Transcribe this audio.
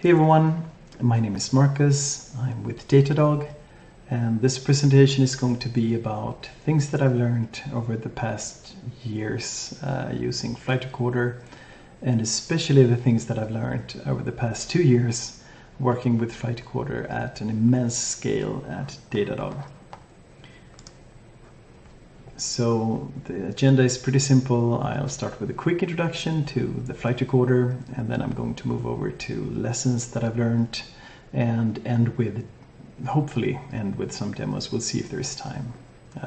Hey everyone, my name is Marcus, I'm with Datadog, and this presentation is going to be about things that I've learned over the past years using Flight Recorder, and especially the things that I've learned over the past 2 years working with Flight Recorder at an immense scale at Datadog. So the agenda is pretty simple. I'll start with a quick introduction to the Flight Recorder, and then I'm going to move over to lessons that I've learned and hopefully end with some demos. We'll see if there's time.